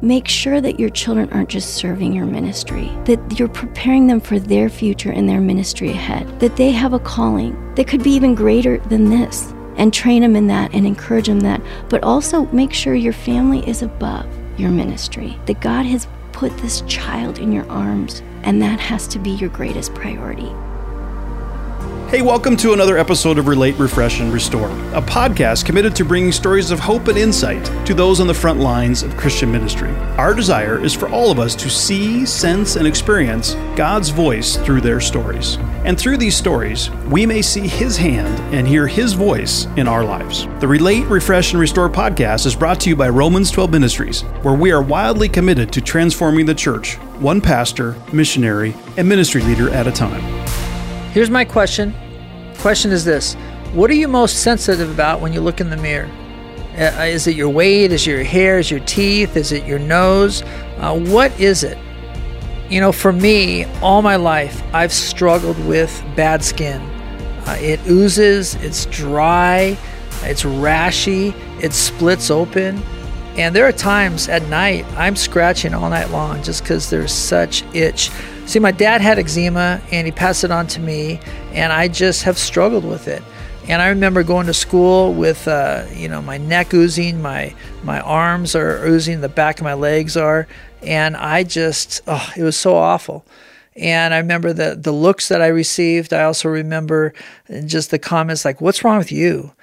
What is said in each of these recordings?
make sure that your children aren't just serving your ministry, that you're preparing them for their future and their ministry ahead, that they have a calling that could be even greater than this, and train them in that and encourage them in that. But also make sure your family is above your ministry, that God has put this child in your arms, and that has to be your greatest priority. Hey, welcome to another episode of Relate, Refresh, and Restore, a podcast committed to bringing stories of hope and insight to those on the front lines of Christian ministry. Our desire is for all of us to see, sense, and experience God's voice through their stories. And through these stories, we may see His hand and hear His voice in our lives. The Relate, Refresh, and Restore podcast is brought to you by Romans 12 Ministries, where we are wildly committed to transforming the church, one pastor, missionary, and ministry leader at a time. Here's my question. Question is this: what are you most sensitive about when you look in the mirror? Is it your weight? Is it your hair? Is it your teeth? Is it your nose? What is it? You know, for me, all my life, I've struggled with bad skin. It oozes, it's dry, it's rashy, it splits open. And there are times at night, I'm scratching all night long just because there's such itch. See, my dad had eczema and he passed it on to me, and I just have struggled with it. And I remember going to school with, my neck oozing, my arms are oozing, the back of my legs are, and I just, it was so awful. And I remember the looks that I received. I also remember just the comments like, "What's wrong with you?"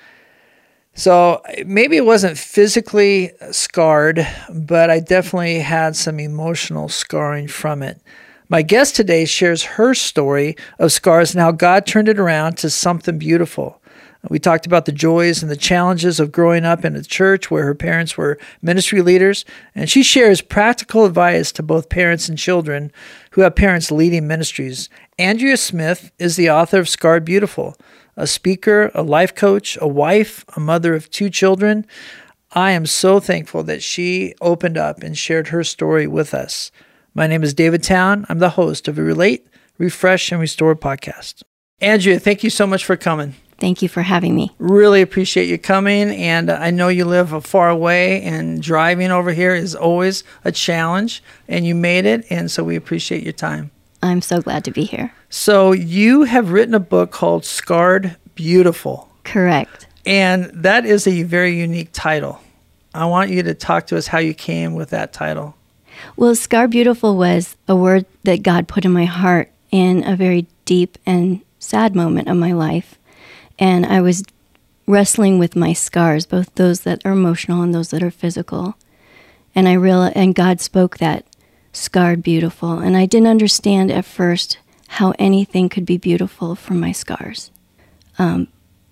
So maybe it wasn't physically scarred, but I definitely had some emotional scarring from it. My guest today shares her story of scars and how God turned it around to something beautiful. We talked about the joys and the challenges of growing up in a church where her parents were ministry leaders, and she shares practical advice to both parents and children who have parents leading ministries. Andrea Smith is the author of Scarred Beautiful, a speaker, a life coach, a wife, a mother of 2 children. I am so thankful that she opened up and shared her story with us. My name is David Town. I'm the host of a Relate, Refresh, and Restore podcast. Andrea, thank you so much for coming. Thank you for having me. Really appreciate you coming, and I know you live far away, and driving over here is always a challenge, and you made it, and so we appreciate your time. I'm so glad to be here. So you have written a book called Scarred Beautiful. Correct. And that is a very unique title. I want you to talk to us how you came with that title. Well, Scarred Beautiful was a word that God put in my heart in a very deep and sad moment of my life. And I was wrestling with my scars, both those that are emotional and those that are physical. And I realized, and God spoke that scarred beautiful. And I didn't understand at first how anything could be beautiful from my scars. And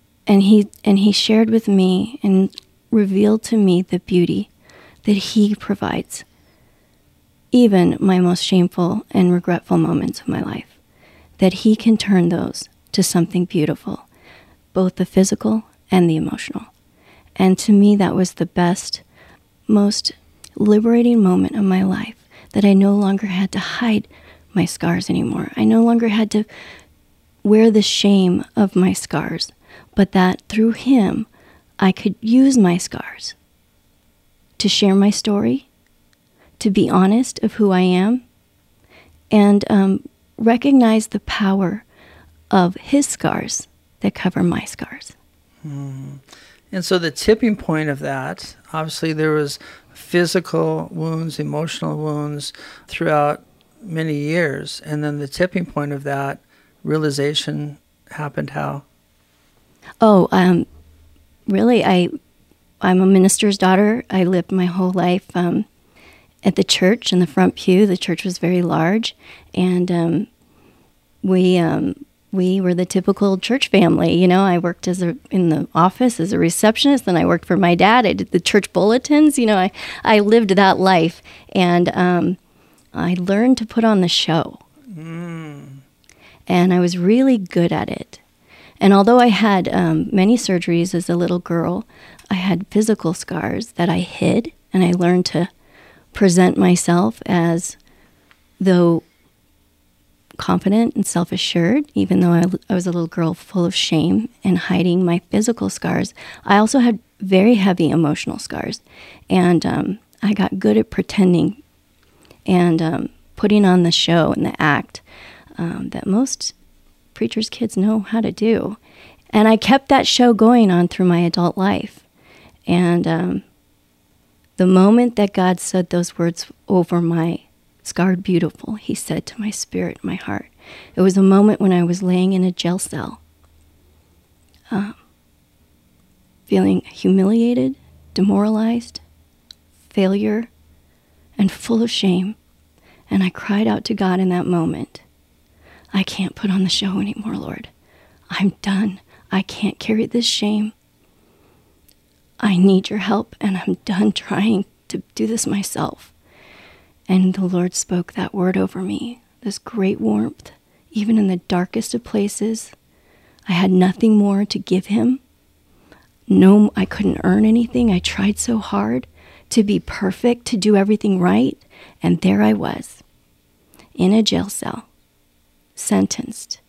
he shared with me and revealed to me the beauty that He provides, even my most shameful and regretful moments of my life, that He can turn those to something beautiful, both the physical and the emotional. And to me, that was the best, most liberating moment of my life, that I no longer had to hide my scars anymore. I no longer had to wear the shame of my scars, but that through Him, I could use my scars to share my story, to be honest of who I am, and recognize the power of His scars that cover my scars. And so the tipping point of that, obviously there was physical wounds, emotional wounds throughout many years. And then the tipping point of that realization happened how? Really, I'm a minister's daughter. I lived my whole life at the church in the front pew. The church was very large, and we were the typical church family. You know, I worked in the office as a receptionist, then I worked for my dad. I did the church bulletins. You know, I lived that life, and I learned to put on the show. And I was really good at it. And although I had many surgeries as a little girl, I had physical scars that I hid, and I learned to present myself as though confident and self-assured, even though I was a little girl full of shame and hiding my physical scars. I also had very heavy emotional scars. And I got good at pretending and putting on the show and the act that most preachers' kids know how to do. And I kept that show going on through my adult life. And the moment that God said those words over my scarred beautiful, he said to my spirit, my heart, it was a moment when I was laying in a jail cell, feeling humiliated, demoralized, failure, and full of shame. And I cried out to God in that moment, I can't put on the show anymore, Lord. I'm done. I can't carry this shame. I need your help, and I'm done trying to do this myself. And the Lord spoke that word over me, this great warmth, even in the darkest of places. I had nothing more to give him. No, I couldn't earn anything. I tried so hard to be perfect, to do everything right. And there I was, in a jail cell, sentenced.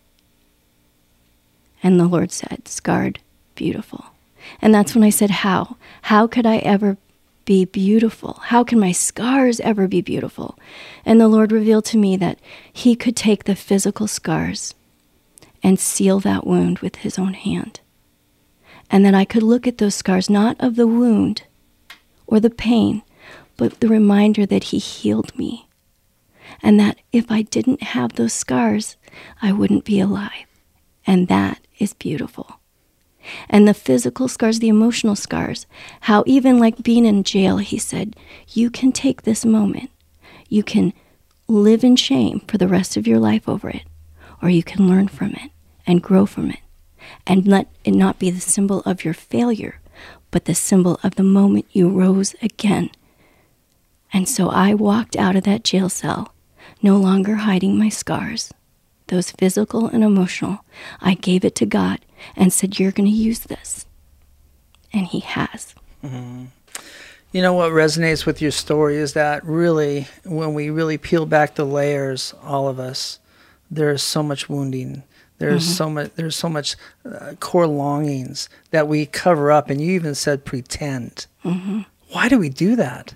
And the Lord said, scarred, beautiful. And that's when I said, how? How could I ever be beautiful? How can my scars ever be beautiful? And the Lord revealed to me that he could take the physical scars and seal that wound with his own hand. And that I could look at those scars, not of the wound or the pain, but the reminder that he healed me. And that if I didn't have those scars, I wouldn't be alive. And that is beautiful. And the physical scars, the emotional scars, how even like being in jail, he said, you can take this moment. You can live in shame for the rest of your life over it, or you can learn from it and grow from it and let it not be the symbol of your failure, but the symbol of the moment you rose again. And so I walked out of that jail cell, no longer hiding my scars, those physical and emotional. I gave it to God and said, you're going to use this. And he has. Mm-hmm. You know what resonates with your story is that really, when we really peel back the layers, all of us, there's so much wounding. There's so much core longings that we cover up. And you even said pretend. Mm-hmm. Why do we do that?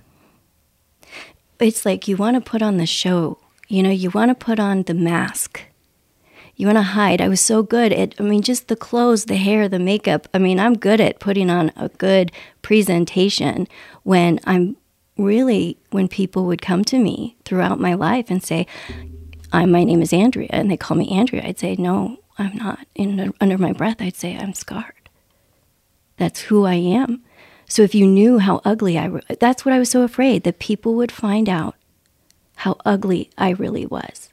It's like you want to put on the show. You know, you want to put on the mask. You want to hide. I was so good at, just the clothes, the hair, the makeup. I'm good at putting on a good presentation when people would come to me throughout my life and say, my name is Andrea, and they call me Andrea. I'd say, no, I'm not. Under my breath, I'd say, I'm scarred. That's who I am. So if you knew how ugly that's what I was so afraid, that people would find out how ugly I really was.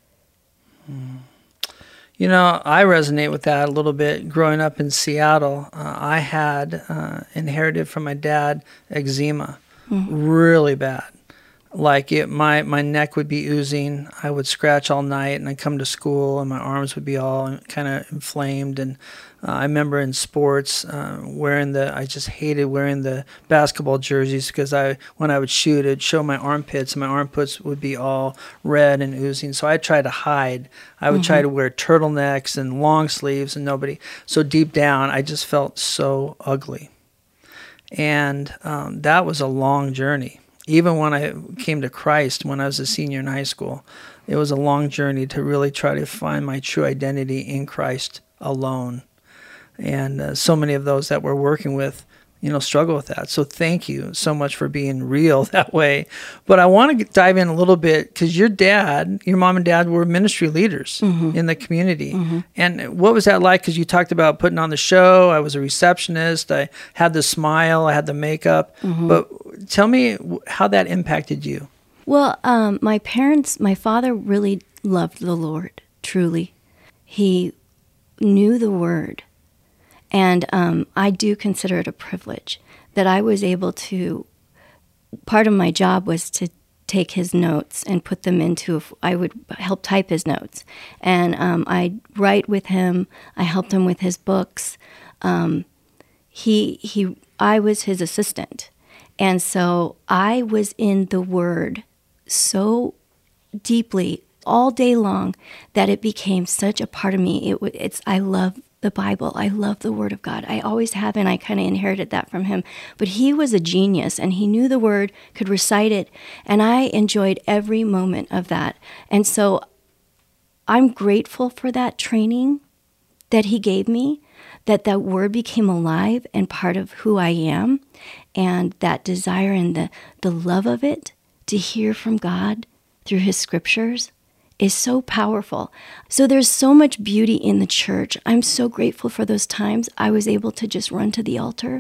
You know, I resonate with that a little bit. Growing up in Seattle, I had inherited from my dad eczema, really bad. Like my neck would be oozing. I would scratch all night, and I'd come to school, and my arms would be all kind of inflamed. And I remember in sports I just hated wearing the basketball jerseys because when I would shoot, it'd show my armpits, and my armpits would be all red and oozing. So I tried to hide. I would try to wear turtlenecks and long sleeves, and nobody. So deep down, I just felt so ugly. And that was a long journey. Even when I came to Christ, when I was a senior in high school, it was a long journey to really try to find my true identity in Christ alone. And so many of those that we're working with, struggle with that. So thank you so much for being real that way. But I want to dive in a little bit because your mom and dad were ministry leaders in the community. Mm-hmm. And what was that like? Because you talked about putting on the show. I was a receptionist. I had the smile. I had the makeup. Mm-hmm. But tell me how that impacted you. Well, my father really loved the Lord, truly. He knew the word. And I do consider it a privilege that I was able to, part of my job was to take his notes and put them I would help type his notes. And I'd write with him. I helped him with his books. I was his assistant. And so I was in the Word so deeply all day long that it became such a part of me. I love the Bible. I love the Word of God. I always have, and I kind of inherited that from him. But he was a genius, and he knew the Word, could recite it, and I enjoyed every moment of that. And so I'm grateful for that training that he gave me, that Word became alive and part of who I am, and that desire and the love of it to hear from God through his scriptures is so powerful. So there's so much beauty in the church. I'm so grateful for those times I was able to just run to the altar.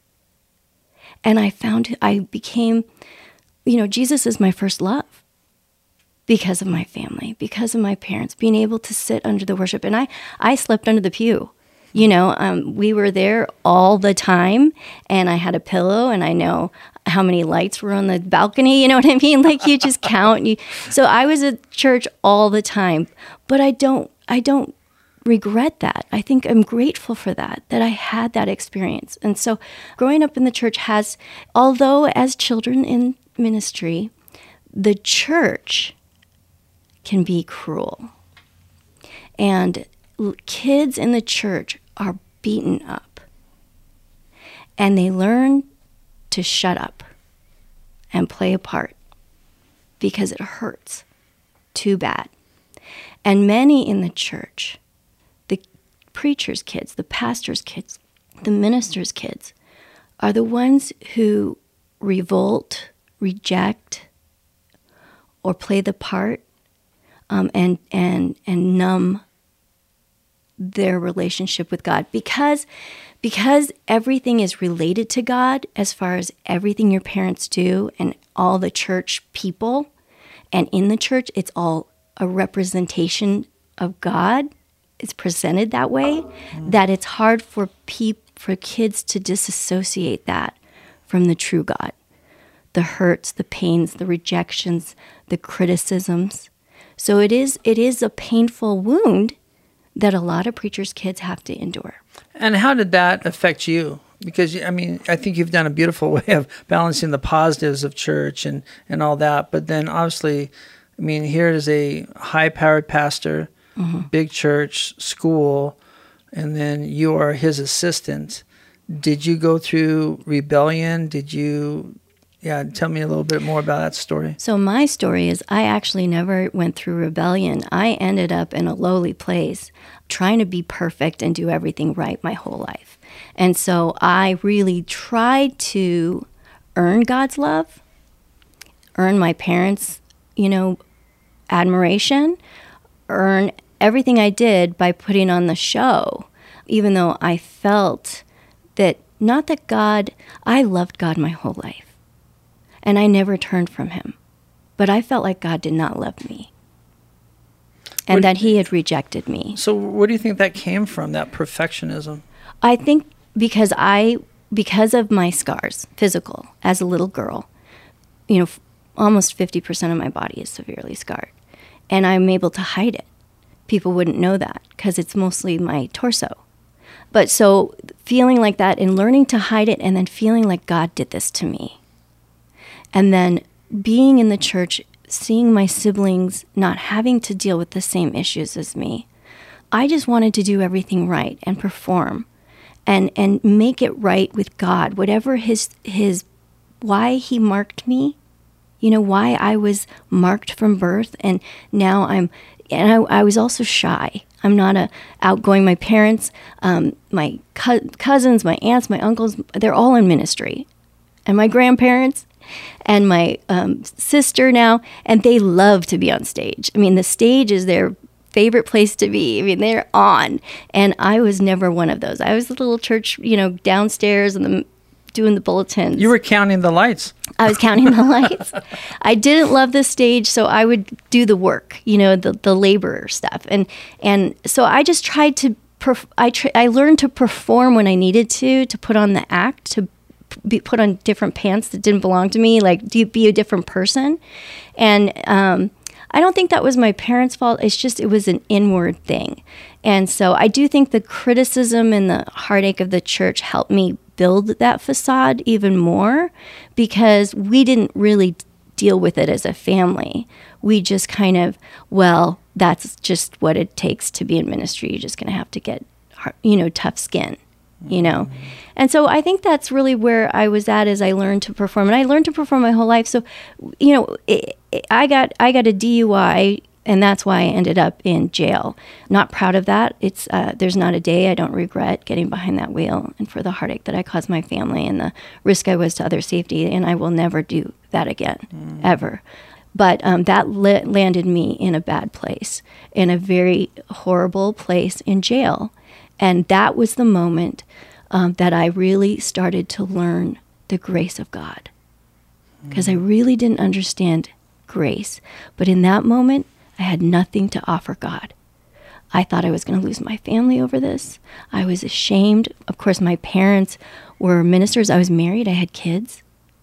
And I became, Jesus is my first love because of my family, because of my parents, being able to sit under the worship. And I slept under the pew. We were there all the time, and I had a pillow, and I know how many lights were on the balcony, you know what I mean? Like, you just count. So I was at church all the time, but I don't regret that. I think I'm grateful for that I had that experience. And so growing up in the church although as children in ministry, the church can be cruel. And kids in the church are beaten up, and they learn to shut up and play a part because it hurts too bad. And many in the church, the preacher's kids, the pastor's kids, the minister's kids, are the ones who revolt, reject, or play the part, and numb their relationship with God, because everything is related to God, as far as everything your parents do and all the church people, and in the church it's all a representation of God. It's presented that way, that it's hard for kids to disassociate that from the true God. The hurts, the pains, the rejections, the criticisms. So it is a painful wound that a lot of preachers' kids have to endure. And how did that affect you? Because, I think you've done a beautiful way of balancing the positives of church and all that. But then obviously, here is a high-powered pastor, big church, school, and then you are his assistant. Did you go through rebellion? Tell me a little bit more about that story. So my story is I actually never went through rebellion. I ended up in a lowly place trying to be perfect and do everything right my whole life. And so I really tried to earn God's love, earn my parents', admiration, earn everything I did by putting on the show, even though I felt that, I loved God my whole life. And I never turned from him. But I felt like God did not love me. And that he had rejected me. So where do you think that came from, that perfectionism? I think because of my scars, physical, as a little girl, almost 50% of my body is severely scarred. And I'm able to hide it. People wouldn't know that because it's mostly my torso. But so feeling like that and learning to hide it, and then feeling like God did this to me. And then being in the church, seeing my siblings not having to deal with the same issues as me, I just wanted to do everything right and perform and make it right with God, whatever his why he marked me, why I was marked from birth. And now I was also shy. I'm not outgoing. My parents, my cousins, my aunts, my uncles, they're all in ministry. And my grandparents, and my sister now, and they love to be on stage. The stage is their favorite place to be. They're on. And I was never one of those. I was a little church, downstairs and doing the bulletins. You were counting the lights. I was counting the lights. I didn't love the stage, so I would do the work, the labor stuff. And so I just tried to, I learned to perform when I needed to put on the act, to put on different pants that didn't belong to me, like be a different person. And I don't think that was my parents' fault. It was an inward thing. And so I do think the criticism and the heartache of the church helped me build that facade even more, because we didn't really deal with it as a family. We just kind of, that's just what it takes to be in ministry. You're just going to have to get tough skin, And so I think that's really where I was at as I learned to perform. And I learned to perform my whole life. So, I got a DUI, and that's why I ended up in jail. Not proud of that. It's there's not a day I don't regret getting behind that wheel and for the heartache that I caused my family and the risk I was to other safety. And I will never do that again, ever. But that landed me in a bad place, in a very horrible place in jail. And that was the moment that I really started to learn the grace of God. Because I really didn't understand grace. But in that moment, I had nothing to offer God. I thought I was going to lose my family over this. I was ashamed. Of course, my parents were ministers. I was married. I had kids.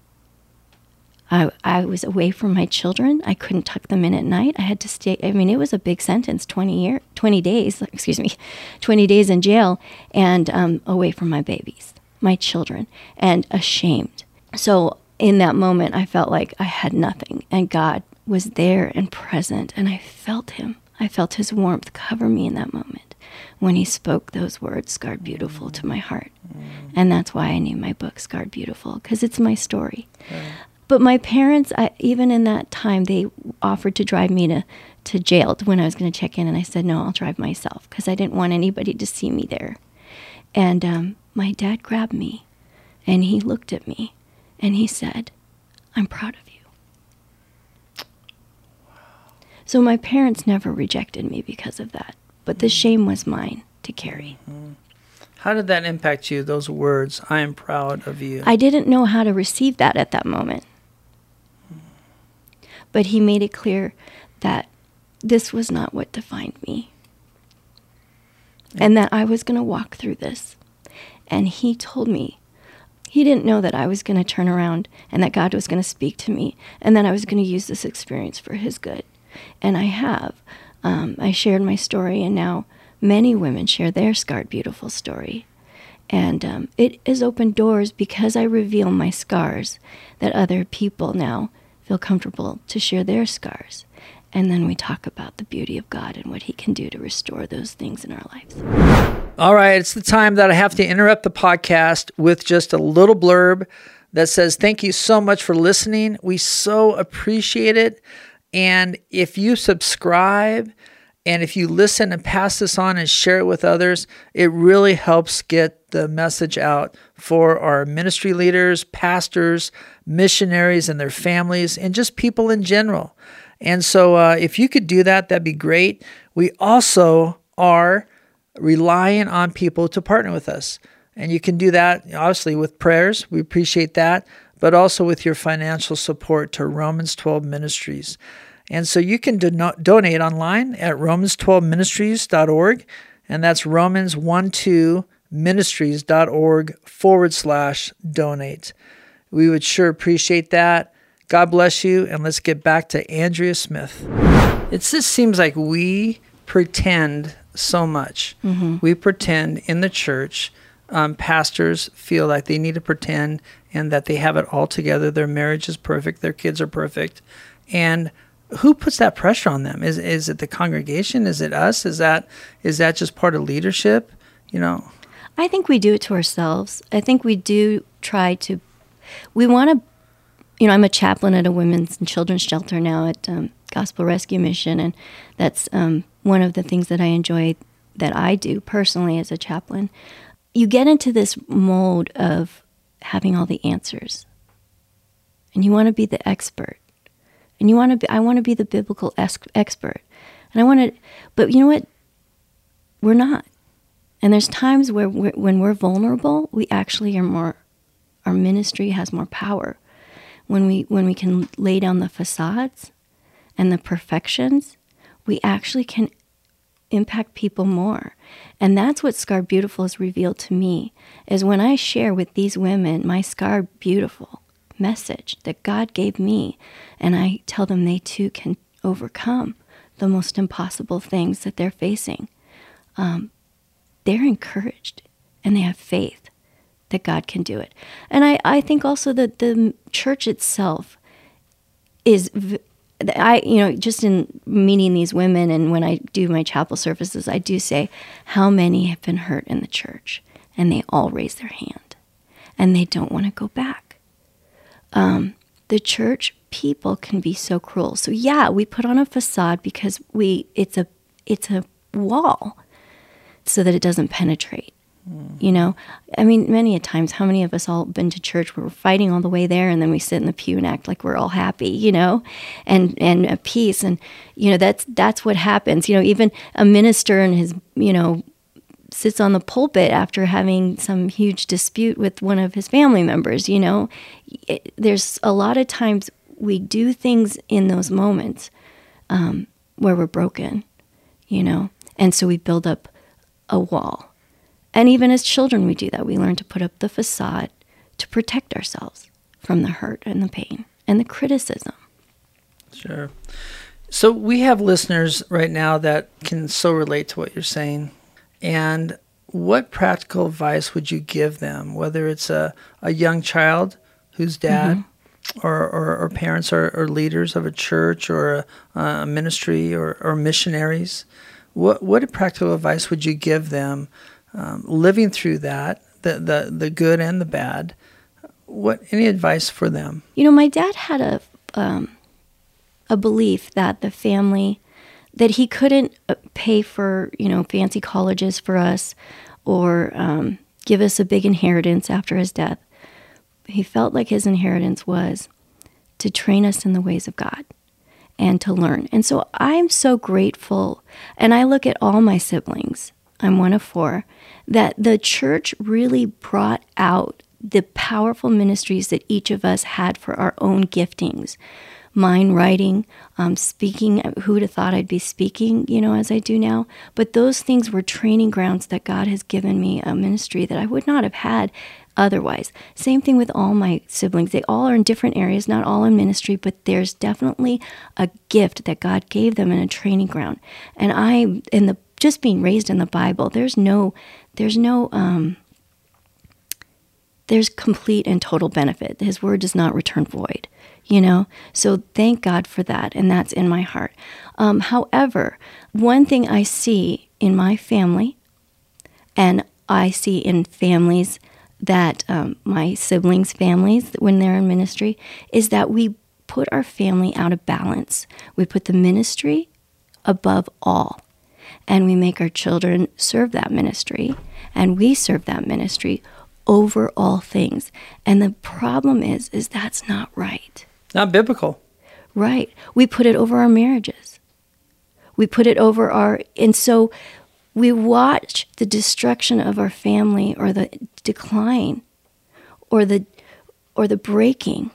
I was away from my children. I couldn't tuck them in at night. I had to stay. I mean, it was a big sentence, 20 days in jail and away from my babies, my children, and ashamed. So in that moment, I felt like I had nothing, and God was there and present, and I felt him. I felt his warmth cover me in that moment when he spoke those words, Scarred Beautiful, to my heart. And that's why I named my book Scarred Beautiful, because it's my story. But my parents, even in that time, they offered to drive me to jail when I was going to check in. And I said, no, I'll drive myself because I didn't want anybody to see me there. And my dad grabbed me and he looked at me and he said, I'm proud of you. So my parents never rejected me because of that. But the shame was mine to carry. How did that impact you, those words, I am proud of you? I didn't know how to receive that at that moment. But he made it clear that this was not what defined me. And that I was going to walk through this. And he told me, he didn't know that I was going to turn around and that God was going to speak to me and that I was going to use this experience for his good. And I have. I shared my story, and now many women share their Scarred Beautiful story. And it has opened doors because I reveal my scars that other people now feel comfortable to share their scars. And then we talk about the beauty of God and what he can do to restore those things in our lives. All right, it's the time that I have to interrupt the podcast with just a little blurb that says, thank you so much for listening. We so appreciate it. And if you subscribe and if you listen and pass this on and share it with others, it really helps get the message out for our ministry leaders, pastors, missionaries and their families, and just people in general. And so if you could do that, that'd be great. We also are relying on people to partner with us. And you can do that, obviously, with prayers. We appreciate that, but also with your financial support to Romans 12 Ministries. And so you can donate online at romans12ministries.org, and that's romans12ministries.org/donate. We would sure appreciate that. God bless you, and let's get back to Andrea Smith. It just seems like we pretend so much. Mm-hmm. We pretend in the church. Pastors feel like they need to pretend and that they have it all together. Their marriage is perfect. Their kids are perfect. And who puts that pressure on them? Is it the congregation? Is it us? Is that just part of leadership? I think we do it to ourselves. I think we do try to. We want to. I'm a chaplain at a women's and children's shelter now at Gospel Rescue Mission, and that's one of the things that I enjoy that I do personally as a chaplain. You get into this mold of having all the answers, and you want to be the expert. And I want to be the biblical expert. And but you know what? We're not. And there's times where when we're vulnerable, we actually our ministry has more power. When we can lay down the facades and the perfections, we actually can impact people more. And that's what Scarred Beautiful has revealed to me, is when I share with these women my Scarred Beautiful message that God gave me, and I tell them they too can overcome the most impossible things that they're facing. They're encouraged and they have faith that God can do it. And I think also that the church itself just in meeting these women and when I do my chapel services, I do say, how many have been hurt in the church? And they all raise their hand and they don't want to go back. The church people can be so cruel. So yeah, we put on a facade because it's a wall so that it doesn't penetrate. You know, I mean, many a times, how many of us all been to church where we're fighting all the way there, and then we sit in the pew and act like we're all happy, you know, and at peace, and you know that's what happens. You know, even a minister and his, you know, sits on the pulpit after having some huge dispute with one of his family members. You know, there's a lot of times we do things in those moments where we're broken, you know, and so we build up a wall. And even as children, we do that. We learn to put up the facade to protect ourselves from the hurt and the pain and the criticism. Sure. So we have listeners right now that can so relate to what you're saying. And what practical advice would you give them, whether it's a young child whose dad or parents are leaders of a church or a ministry or missionaries? What practical advice would you give them living through that, the good and the bad? Any advice for them? You know, my dad had a belief that the family, that he couldn't pay for, you know, fancy colleges for us or give us a big inheritance after his death. He felt like his inheritance was to train us in the ways of God and to learn. And so I'm so grateful, and I look at all my siblings, I'm one of 4, that the church really brought out the powerful ministries that each of us had for our own giftings. Mine writing, speaking, who would have thought I'd be speaking, you know, as I do now. But those things were training grounds that God has given me a ministry that I would not have had otherwise. Same thing with all my siblings. They all are in different areas, not all in ministry, but there's definitely a gift that God gave them in a training ground. And just being raised in the Bible, there's complete and total benefit. His word does not return void, you know? So thank God for that, and that's in my heart. However, one thing I see in my family, and I see in families that my siblings' families, when they're in ministry, is that we put our family out of balance. We put the ministry above all. And we make our children serve that ministry, and we serve that ministry over all things. And the problem is that's not right. Not biblical. Right. We put it over our marriages. We put it over and so we watch the destruction of our family, or the decline, or the breaking,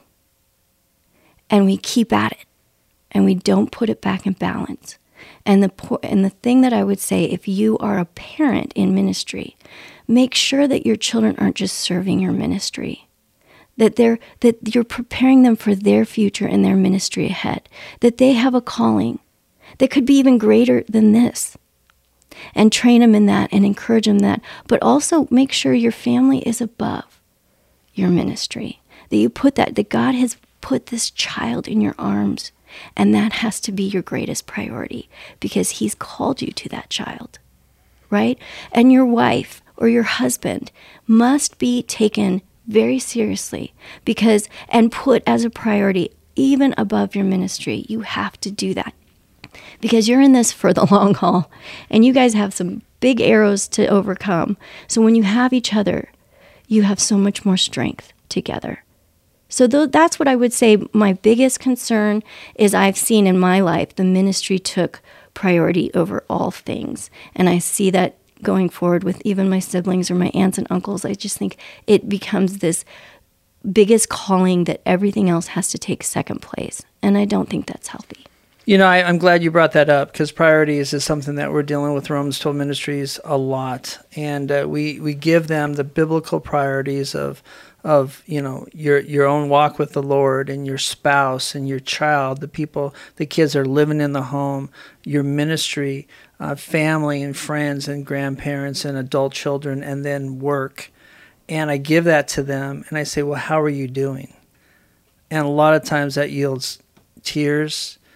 and we keep at it, and we don't put it back in balance. And the thing that I would say, if you are a parent in ministry, make sure that your children aren't just serving your ministry, that you're preparing them for their future and their ministry ahead, that they have a calling that could be even greater than this, and train them in that and encourage them in that. But also make sure your family is above your ministry, that God has put this child in your arms. And that has to be your greatest priority, because he's called you to that child, right? And your wife or your husband must be taken very seriously, and put as a priority even above your ministry. You have to do that, because you're in this for the long haul, and you guys have some big arrows to overcome. So when you have each other, you have so much more strength together. So that's what I would say my biggest concern is. I've seen in my life the ministry took priority over all things. And I see that going forward with even my siblings or my aunts and uncles. I just think it becomes this biggest calling that everything else has to take second place. And I don't think that's healthy. You know, I'm glad you brought that up, because priorities is something that we're dealing with Romans 12 Ministries a lot. And we give them the biblical priorities of you know, your own walk with the Lord, and your spouse and your child, the kids that are living in the home, your ministry, family and friends and grandparents and adult children, and then work. And I give that to them, and I say, well, how are you doing? And a lot of times that yields tears,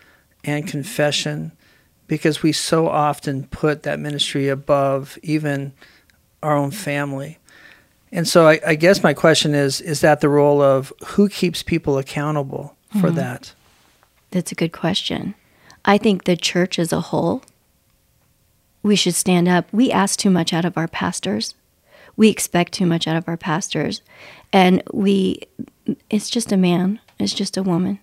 and confession, because we so often put that ministry above even our own family. And so I guess my question is that the role of who keeps people accountable for that? That's a good question. I think the church as a whole, we should stand up. We ask too much out of our pastors. We expect too much out of our pastors. And it's just a man, it's just a woman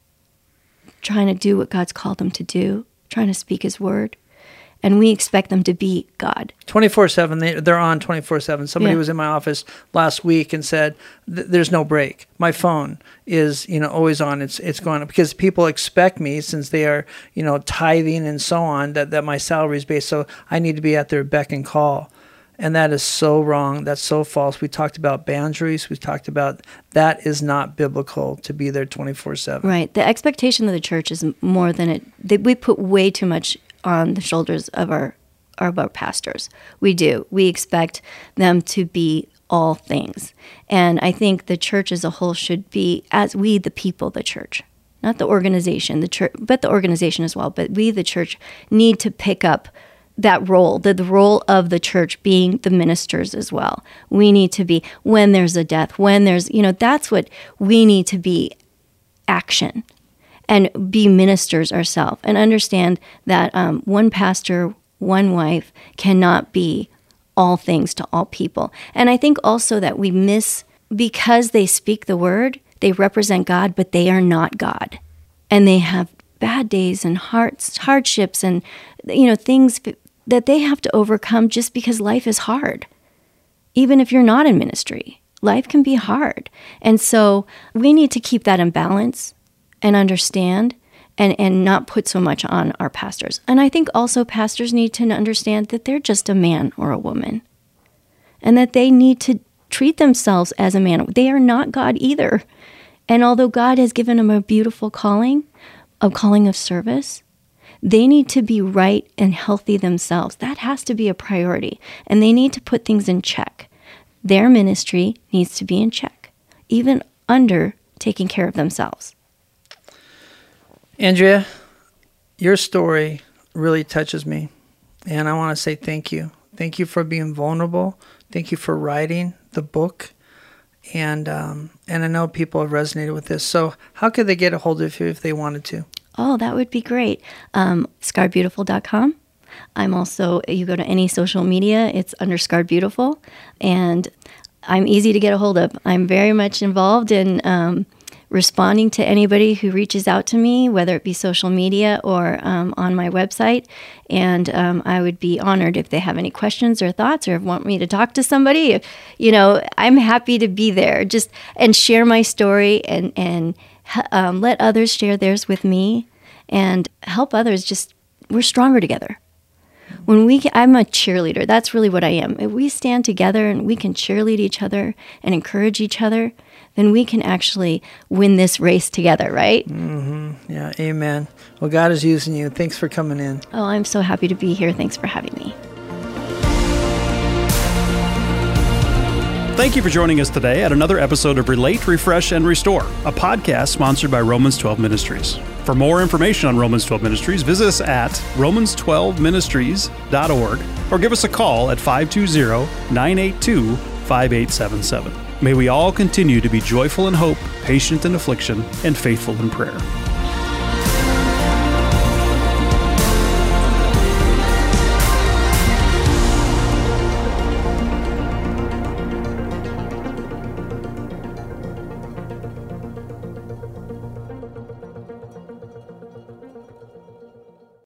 trying to do what God's called them to do, trying to speak his word. And we expect them to be God. 24/7, they're on 24/7. Somebody was in my office last week and said, there's no break. My phone is, always on. It's going, because people expect me, since they are, tithing and so on, that my salary is based. So I need to be at their beck and call. And that is so wrong. That's so false. We talked about boundaries. We talked about that is not biblical to be there 24/7. Right. The expectation of the church is more than we put way too much on the shoulders of our pastors. We do. We expect them to be all things. And I think the church as a whole should be, as we, the people, the church, not the organization, the church, but the organization as well. But we, the church, need to pick up that role, the role of the church being the ministers as well. We need to be, when there's a death, when there's, that's what we need to be, action. And be ministers ourselves, and understand that one pastor, one wife cannot be all things to all people. And I think also that we miss, because they speak the word, they represent God, but they are not God. And they have bad days and hardships and things that they have to overcome just because life is hard. Even if you're not in ministry, life can be hard. And so we need to keep that in balance and understand and not put so much on our pastors. And I think also pastors need to understand that they're just a man or a woman, and that they need to treat themselves as a man. They are not God either. And although God has given them a beautiful calling, a calling of service, they need to be right and healthy themselves. That has to be a priority. And they need to put things in check. Their ministry needs to be in check, even under taking care of themselves. Andrea, your story really touches me, and I want to say thank you. Thank you for being vulnerable. Thank you for writing the book, and I know people have resonated with this. So how could they get a hold of you if they wanted to? Oh, that would be great. ScarredBeautiful.com. I'm also, you go to any social media, it's under Scarred Beautiful, and I'm easy to get a hold of. I'm very much involved in responding to anybody who reaches out to me, whether it be social media or on my website. And I would be honored if they have any questions or thoughts, or want me to talk to somebody. I'm happy to be there and share my story and let others share theirs with me and help others. We're stronger together. I'm a cheerleader. That's really what I am. If we stand together and we can cheerlead each other and encourage each other, then we can actually win this race together, right? Mm-hmm. Yeah, amen. Well, God is using you. Thanks for coming in. Oh, I'm so happy to be here. Thanks for having me. Thank you for joining us today at another episode of Relate, Refresh, and Restore, a podcast sponsored by Romans 12 Ministries. For more information on Romans 12 Ministries, visit us at romans12ministries.org or give us a call at 520-982-5877. May we all continue to be joyful in hope, patient in affliction, and faithful in prayer.